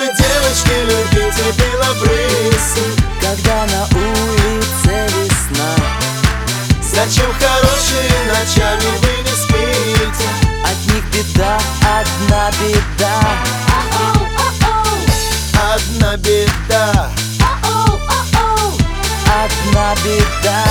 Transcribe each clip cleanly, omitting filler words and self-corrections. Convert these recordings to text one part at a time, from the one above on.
вы, девочки, любите белобрысы, когда на улице весна? зачем хорошие ночами вы не спите? От них беда, одна беда. Одна беда, одна беда.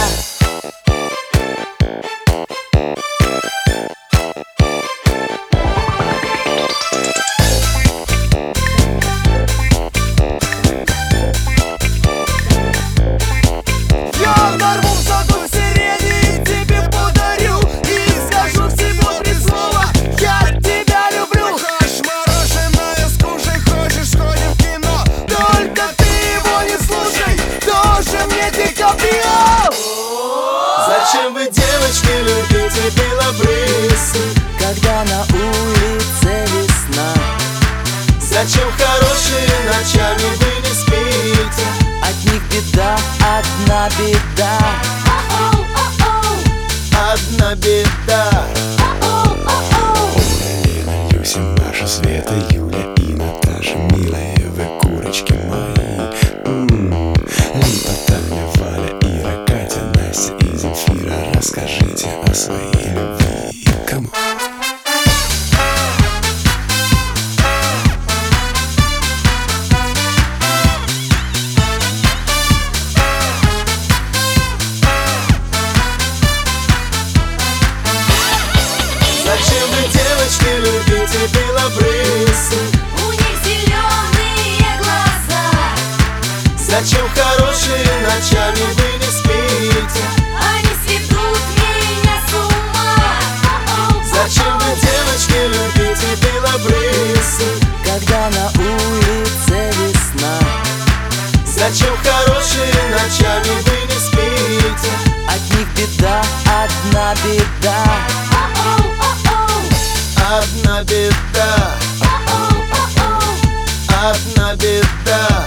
Я нарву в саду сирени и тебе подарю, и скажу всего 3 слова: я тебя люблю. Хочешь мороженое, скушай, хочешь сходим в кино, только ты его не слушай, тоже мне Ди Каприо. зачем вы, девочки, любите белобрысы, Когда на улице весна? зачем хорошие ночами вы не спите? От них беда, одна беда. Одна беда. Лена, Люся, Маша, Света, Юля и Наташа. Милые вы курочки мои. Липа, Таня, Валя, Ира, Катя, Настя и Земфира. Расскажите о своей любви. Кому? Зачем вы, девочки, любите белобрысы, У них зеленые глаза, зачем хорошие ночами вы не спите? они сведут меня с ума. Зачем вы, девочки, любите белобрысы, Когда на улице весна? зачем хорошие ночами вы не спите? От них беда, одна беда. Одна беда, одна беда.